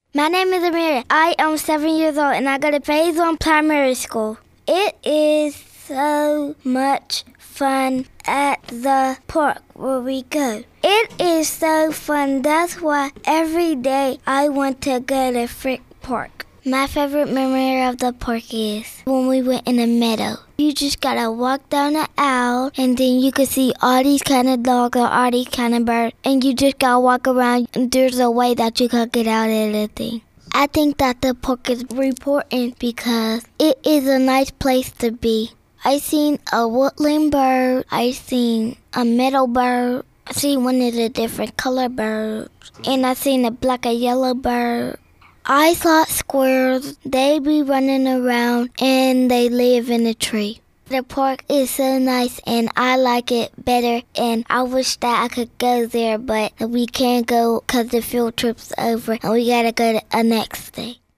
My name is Amira. I am 7 years old and I go to Phase 1 Primary School. It is so much fun at the park where we go. It is so fun. That's why every day I want to go to Frick Park. My favorite memory of the park is when we went in the meadow. You just gotta walk down the aisle and then you can see all these kind of dogs or all these kind of birds. And you just gotta walk around and there's a way that you can get out of the thing. I think that the park is important because it is a nice place to be. I seen a woodland bird. I seen a meadow bird. I seen one of the different color birds. And I seen a black and yellow bird. I saw squirrels. They be running around and they live in a tree. The park is so nice and I like it better and I wish that I could go there, but we can't go because the field trip's over and we gotta go the next day.